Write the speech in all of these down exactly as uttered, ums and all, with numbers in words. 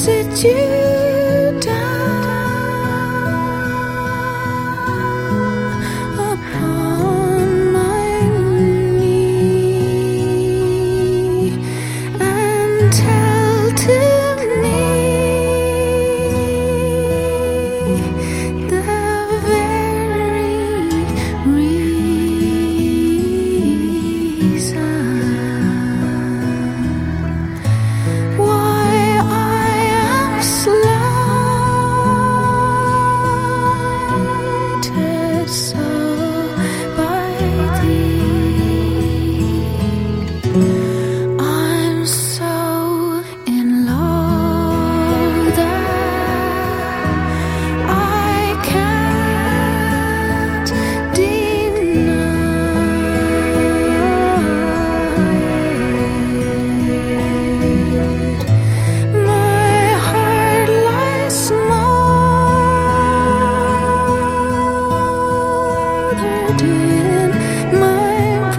sit you down upon my knee and tell to me the very reason why I am slighted so by thee. I'm so in love that I can't deny it. My heart lies smothered in my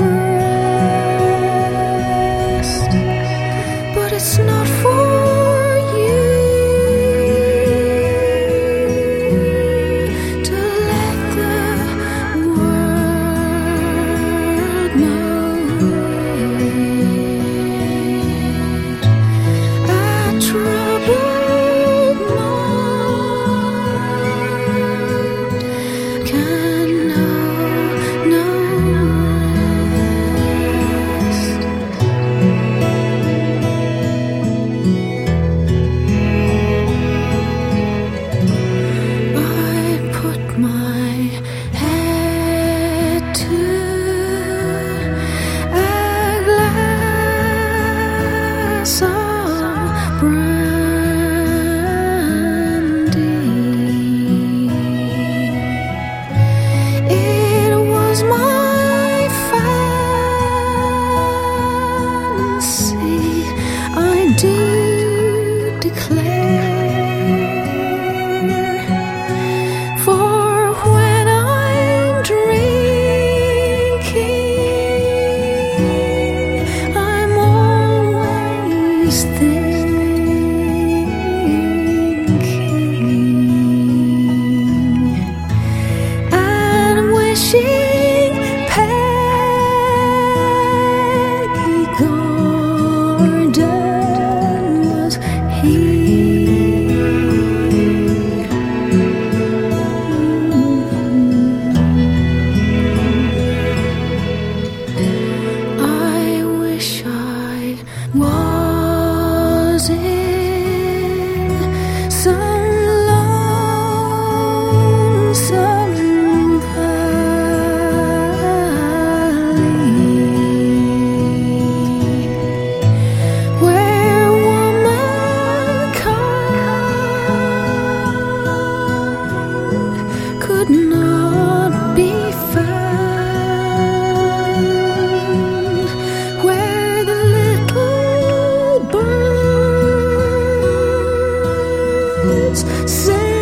breast, but it's not for you to let the world know it. A troubled mind can know no rest. I put my head to a glass of brandy. It was my fancy, I do declare, for when I'm drinking, I'm always thinking and wishing Peggy Gordon was here. I wish I was in some lonesome valley where womankind could not be found, where the little birds say